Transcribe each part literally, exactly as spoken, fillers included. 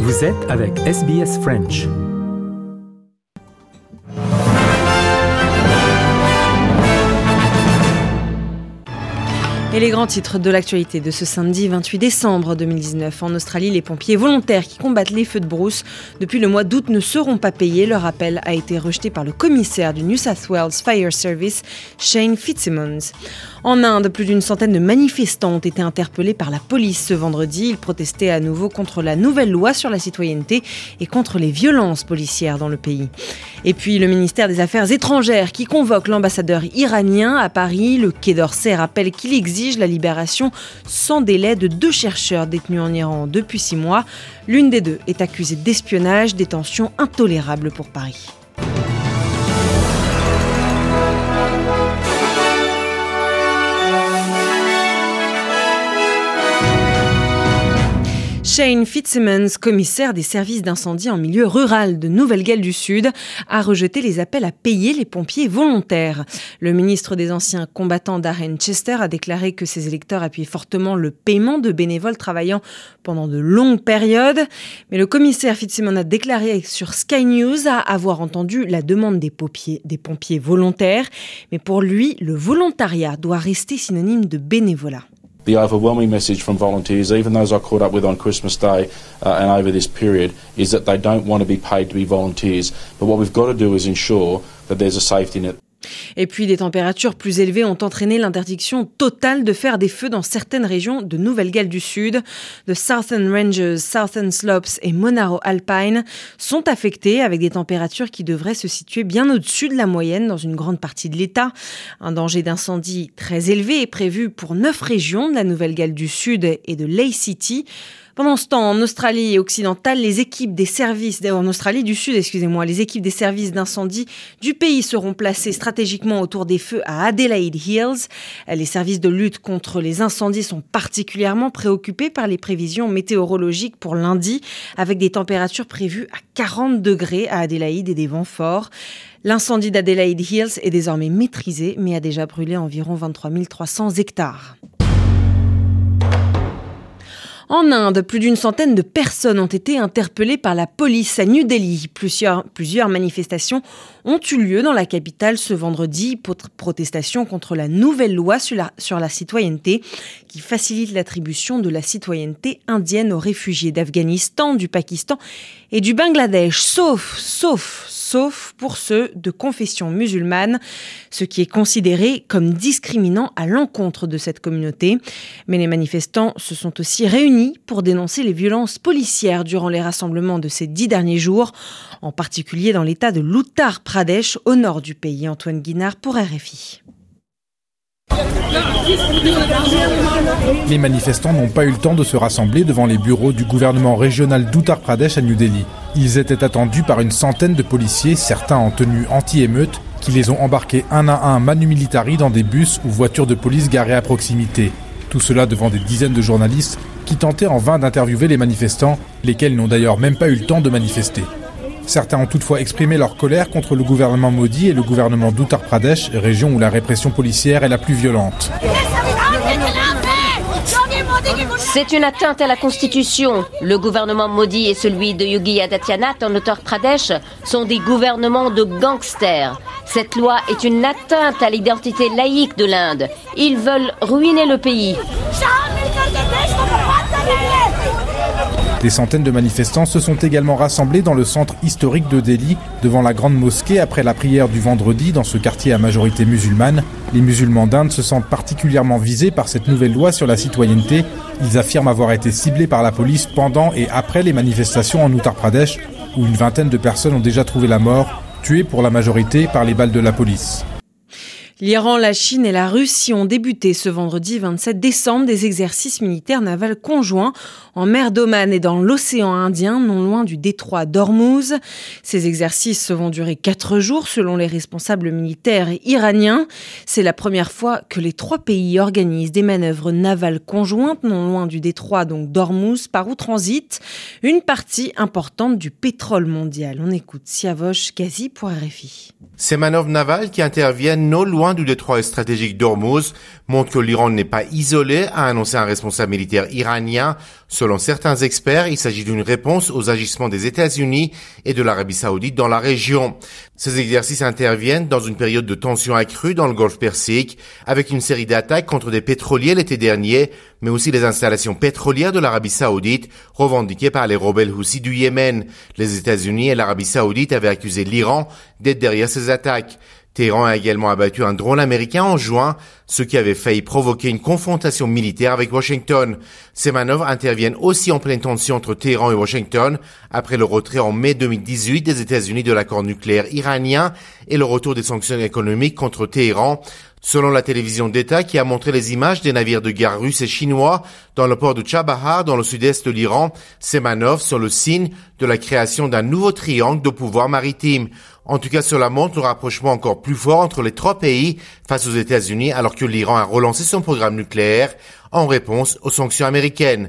Vous êtes avec S B S French. Et les grands titres de l'actualité de ce samedi vingt-huit décembre deux mille dix-neuf. En Australie, les pompiers volontaires qui combattent les feux de brousse depuis le mois d'août ne seront pas payés. Leur appel a été rejeté par le commissaire du New South Wales Fire Service, Shane Fitzsimmons. En Inde, plus d'une centaine de manifestants ont été interpellés par la police ce vendredi. Ils protestaient à nouveau contre la nouvelle loi sur la citoyenneté et contre les violences policières dans le pays. Et puis le ministère des Affaires étrangères qui convoque l'ambassadeur iranien à Paris. Le Quai d'Orsay rappelle qu'il exige la libération sans délai de deux chercheurs détenus en Iran depuis six mois. L'une des deux est accusée d'espionnage, détention intolérable pour Paris. Shane Fitzsimmons, commissaire des services d'incendie en milieu rural de Nouvelle-Galles du Sud, a rejeté les appels à payer les pompiers volontaires. Le ministre des Anciens Combattants Darren Chester a déclaré que ses électeurs appuyaient fortement le paiement de bénévoles travaillant pendant de longues périodes. Mais le commissaire Fitzsimmons a déclaré sur Sky News avoir entendu la demande des pompiers, des pompiers volontaires. Mais pour lui, le volontariat doit rester synonyme de bénévolat. The overwhelming message from volunteers, even those I caught up with on Christmas Day uh, and over this period, is that they don't want to be paid to be volunteers. But what we've got to do is ensure that there's a safety net. Et puis, des températures plus élevées ont entraîné l'interdiction totale de faire des feux dans certaines régions de Nouvelle-Galles du Sud. The Southern Ranges, Southern Slopes et Monaro Alpine sont affectés avec des températures qui devraient se situer bien au-dessus de la moyenne dans une grande partie de l'État. Un danger d'incendie très élevé est prévu pour neuf régions de la Nouvelle-Galles du Sud et de Leigh City. Pendant ce temps, en Australie occidentale, les équipes des services, en Australie du Sud, excusez-moi, les équipes des services d'incendie du pays seront placées stratégiquement autour des feux à Adelaide Hills. Les services de lutte contre les incendies sont particulièrement préoccupés par les prévisions météorologiques pour lundi, avec des températures prévues à quarante degrés à Adelaide et des vents forts. L'incendie d'Adelaide Hills est désormais maîtrisé, mais a déjà brûlé environ vingt-trois mille trois cents hectares. En Inde, plus d'une centaine de personnes ont été interpellées par la police à New Delhi. Plusieurs, plusieurs manifestations ont eu lieu dans la capitale ce vendredi. Protestation contre la nouvelle loi sur la, sur la citoyenneté qui facilite l'attribution de la citoyenneté indienne aux réfugiés d'Afghanistan, du Pakistan et du Bangladesh, sauf, sauf, sauf pour ceux de confession musulmane, ce qui est considéré comme discriminant à l'encontre de cette communauté. Mais les manifestants se sont aussi réunis pour dénoncer les violences policières durant les rassemblements de ces dix derniers jours, en particulier dans l'état de l'Uttar Pradesh, au nord du pays. Antoine Guinard pour R F I. Les manifestants n'ont pas eu le temps de se rassembler devant les bureaux du gouvernement régional d'Uttar Pradesh à New Delhi. Ils étaient attendus par une centaine de policiers, certains en tenue anti-émeute, qui les ont embarqués un à un manu militari dans des bus ou voitures de police garées à proximité. Tout cela devant des dizaines de journalistes qui tentaient en vain d'interviewer les manifestants, lesquels n'ont d'ailleurs même pas eu le temps de manifester. Certains ont toutefois exprimé leur colère contre le gouvernement Modi et le gouvernement d'Uttar Pradesh, région où la répression policière est la plus violente. C'est une atteinte à la Constitution. Le gouvernement Modi et celui de Yogi Adityanath en Uttar Pradesh sont des gouvernements de gangsters. Cette loi est une atteinte à l'identité laïque de l'Inde. Ils veulent ruiner le pays. Des centaines de manifestants se sont également rassemblés dans le centre historique de Delhi, devant la grande mosquée après la prière du vendredi dans ce quartier à majorité musulmane. Les musulmans d'Inde se sentent particulièrement visés par cette nouvelle loi sur la citoyenneté. Ils affirment avoir été ciblés par la police pendant et après les manifestations en Uttar Pradesh, où une vingtaine de personnes ont déjà trouvé la mort, tuées pour la majorité par les balles de la police. L'Iran, la Chine et la Russie ont débuté ce vendredi vingt-sept décembre des exercices militaires navals conjoints en mer d'Oman et dans l'océan Indien, non loin du détroit d'Ormuz. Ces exercices vont durer quatre jours selon les responsables militaires iraniens. C'est la première fois que les trois pays organisent des manœuvres navales conjointes non loin du détroit donc d'Ormuz, par où transite une partie importante du pétrole mondial. On écoute Siavosh Ghazi pour R F I. Ces manœuvres navales qui interviennent non loin loin du détroit stratégique d'Ormuz montre que l'Iran n'est pas isolé, a annoncé un responsable militaire iranien. Selon certains experts, il s'agit d'une réponse aux agissements des États-Unis et de l'Arabie Saoudite dans la région. Ces exercices interviennent dans une période de tension accrue dans le Golfe Persique, avec une série d'attaques contre des pétroliers l'été dernier, mais aussi les installations pétrolières de l'Arabie Saoudite, revendiquées par les rebelles Houthis du Yémen. Les États-Unis et l'Arabie Saoudite avaient accusé l'Iran d'être derrière ces attaques. Téhéran a également abattu un drone américain en juin, ce qui avait failli provoquer une confrontation militaire avec Washington. Ces manœuvres interviennent aussi en pleine tension entre Téhéran et Washington, après le retrait en mai deux mille dix-huit des États-Unis de l'accord nucléaire iranien et le retour des sanctions économiques contre Téhéran. Selon la télévision d'État qui a montré les images des navires de guerre russes et chinois dans le port de Chabahar dans le sud-est de l'Iran, ces manœuvres sont le signe de la création d'un nouveau triangle de pouvoir maritime. En tout cas, cela montre le rapprochement encore plus fort entre les trois pays face aux États-Unis alors que l'Iran a relancé son programme nucléaire en réponse aux sanctions américaines.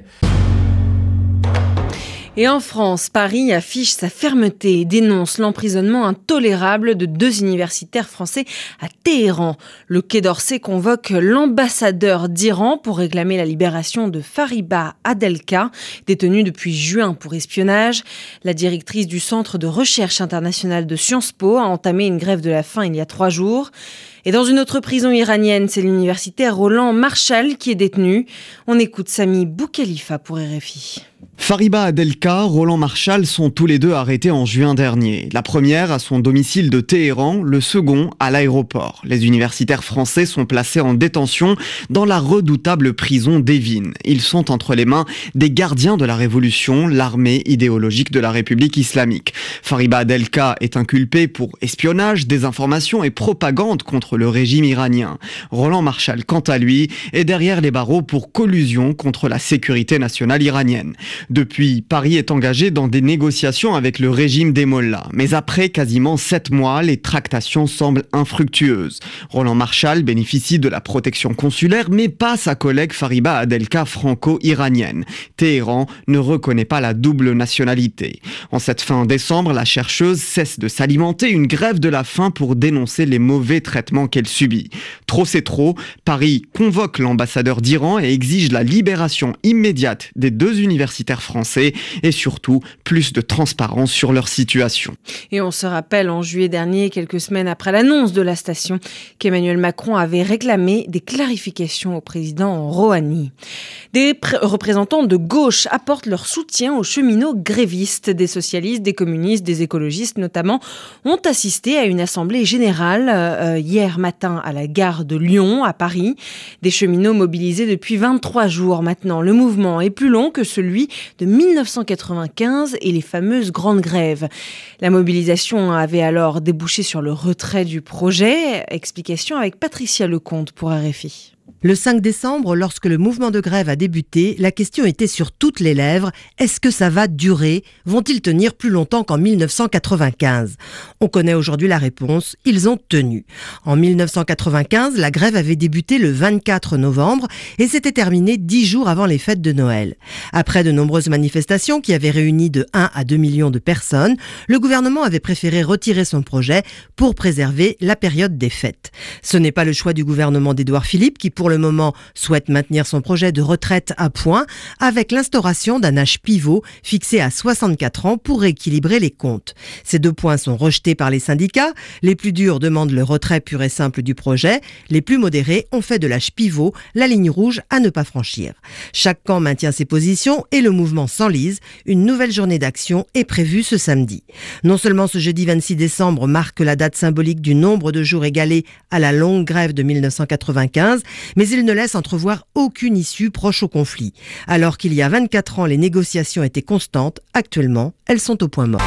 Et en France, Paris affiche sa fermeté et dénonce l'emprisonnement intolérable de deux universitaires français à Téhéran. Le Quai d'Orsay convoque l'ambassadeur d'Iran pour réclamer la libération de Fariba Adelka, détenue depuis juin pour espionnage. La directrice du Centre de recherche internationale de Sciences Po a entamé une grève de la faim il y a trois jours. Et dans une autre prison iranienne, c'est l'universitaire Roland Marchal qui est détenu. On écoute Sami Boukhalifa pour R F I. Fariba Adelka, Roland Marchal sont tous les deux arrêtés en juin dernier. La première à son domicile de Téhéran, le second à l'aéroport. Les universitaires français sont placés en détention dans la redoutable prison d'Evin. Ils sont entre les mains des gardiens de la révolution, l'armée idéologique de la République islamique. Fariba Adelka est inculpé pour espionnage, désinformation et propagande contre le régime iranien. Roland Marchal, quant à lui, est derrière les barreaux pour collusion contre la sécurité nationale iranienne. Depuis, Paris est engagé dans des négociations avec le régime des mollahs. Mais après quasiment sept mois, les tractations semblent infructueuses. Roland Marchal bénéficie de la protection consulaire, mais pas sa collègue Fariba Adelka franco-iranienne. Téhéran ne reconnaît pas la double nationalité. En cette fin décembre, la chercheuse cesse de s'alimenter, une grève de la faim pour dénoncer les mauvais traitements qu'elle subit. Trop c'est trop, Paris convoque l'ambassadeur d'Iran et exige la libération immédiate des deux universitaires français et surtout plus de transparence sur leur situation. Et on se rappelle en juillet dernier, quelques semaines après l'annonce de la station, qu'Emmanuel Macron avait réclamé des clarifications au président Rouhani. Des pr- représentants de gauche apportent leur soutien aux cheminots grévistes. Des socialistes, des communistes, des écologistes notamment ont assisté à une assemblée générale euh, hier matin à la gare de Lyon, à Paris. Des cheminots mobilisés depuis vingt-trois jours maintenant. Le mouvement est plus long que celui de mille neuf cent quatre-vingt-quinze et les fameuses grandes grèves. La mobilisation avait alors débouché sur le retrait du projet. Explication avec Patricia Lecomte pour R F I. Le cinq décembre, lorsque le mouvement de grève a débuté, la question était sur toutes les lèvres. Est-ce que ça va durer ? Vont-ils tenir plus longtemps qu'en mille neuf cent quatre-vingt-quinze ? On connaît aujourd'hui la réponse. Ils ont tenu. En mille neuf cent quatre-vingt-quinze, la grève avait débuté le vingt-quatre novembre et s'était terminée dix jours avant les fêtes de Noël. Après de nombreuses manifestations qui avaient réuni de un à deux millions de personnes, le gouvernement avait préféré retirer son projet pour préserver la période des fêtes. Ce n'est pas le choix du gouvernement d'Édouard Philippe qui, pour le moment, souhaite maintenir son projet de retraite à point avec l'instauration d'un âge pivot fixé à soixante-quatre ans pour rééquilibrer les comptes. Ces deux points sont rejetés par les syndicats. Les plus durs demandent le retrait pur et simple du projet. Les plus modérés ont fait de l'âge pivot la ligne rouge à ne pas franchir. Chaque camp maintient ses positions et le mouvement s'enlise. Une nouvelle journée d'action est prévue ce samedi. Non seulement ce jeudi vingt-six décembre marque la date symbolique du nombre de jours égalé à la longue grève de mille neuf cent quatre-vingt-quinze, mais il ne laisse entrevoir aucune issue proche au conflit. Alors qu'il y a vingt-quatre ans, les négociations étaient constantes, actuellement, elles sont au point mort.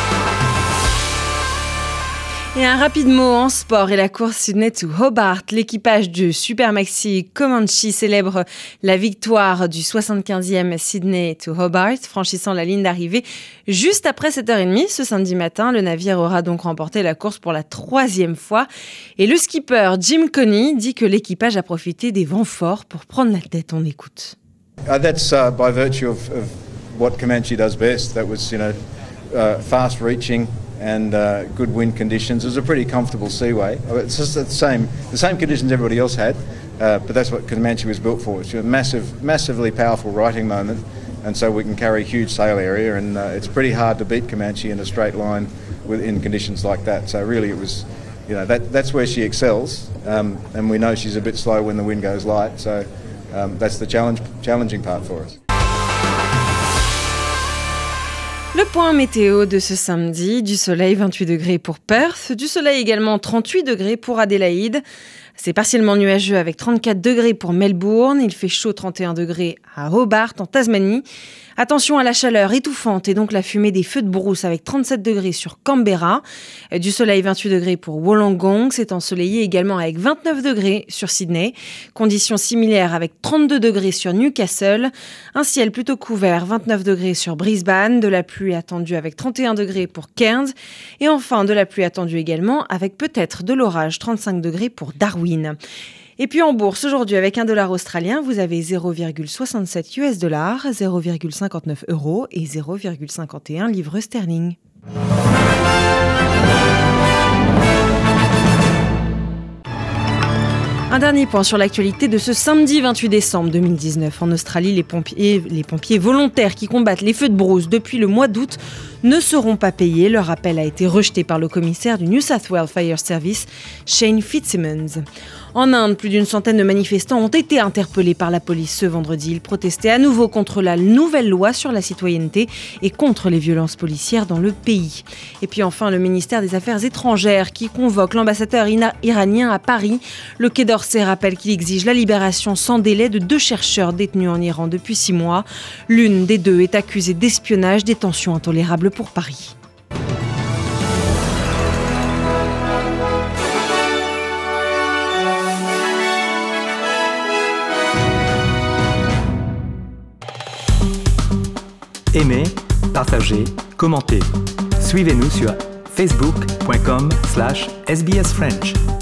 Et un rapide mot en sport et la course Sydney to Hobart. L'équipage du Super Maxi Comanche célèbre la victoire du soixante-quinzième Sydney to Hobart, franchissant la ligne d'arrivée juste après sept heures trente ce samedi matin. Le navire aura donc remporté la course pour la troisième fois. Et le skipper Jim Coney dit que l'équipage a profité des vents forts pour prendre la tête. On écoute. Uh, that's uh, by virtue of, of what Comanche does best. That was, you know, uh, fast reaching and uh, good wind conditions. It was a pretty comfortable seaway. It's just the same, the same conditions everybody else had, uh, but that's what Comanche was built for. It's a massive, massively powerful righting moment, and so we can carry a huge sail area, and uh, it's pretty hard to beat Comanche in a straight line with, in conditions like that. So really it was, you know, that, that's where she excels, um, and we know she's a bit slow when the wind goes light, so um, that's the challenge, challenging part for us. Le point météo de ce samedi, du soleil vingt-huit degrés pour Perth, du soleil également trente-huit degrés pour Adélaïde. C'est partiellement nuageux avec trente-quatre degrés pour Melbourne, il fait chaud trente et un degrés à Hobart en Tasmanie. Attention à la chaleur étouffante et donc la fumée des feux de brousse avec trente-sept degrés sur Canberra. Du soleil vingt-huit degrés pour Wollongong, c'est ensoleillé également avec vingt-neuf degrés sur Sydney. Conditions similaires avec trente-deux degrés sur Newcastle. Un ciel plutôt couvert, vingt-neuf degrés sur Brisbane. De la pluie attendue avec trente et un degrés pour Cairns. Et enfin de la pluie attendue également avec peut-être de l'orage, trente-cinq degrés pour Darwin. Et puis en bourse, aujourd'hui, avec un dollar australien, vous avez zéro virgule soixante-sept U S dollars, zéro virgule cinquante-neuf euros et zéro virgule cinquante et un livres sterling. Un dernier point sur l'actualité de ce samedi vingt-huit décembre deux mille dix-neuf. En Australie, les pompiers, les pompiers volontaires qui combattent les feux de brousse depuis le mois d'août ne seront pas payés. Leur appel a été rejeté par le commissaire du New South Wales Fire Service, Shane Fitzsimmons. En Inde, plus d'une centaine de manifestants ont été interpellés par la police ce vendredi. Ils protestaient à nouveau contre la nouvelle loi sur la citoyenneté et contre les violences policières dans le pays. Et puis enfin, le ministère des Affaires étrangères qui convoque l'ambassadeur iranien à Paris. Le Quai d'Orsay rappelle qu'il exige la libération sans délai de deux chercheurs détenus en Iran depuis six mois. L'une des deux est accusée d'espionnage, détention intolérable pour Paris. Aimez, partagez, commentez. Suivez-nous sur facebook point com slash S B S French.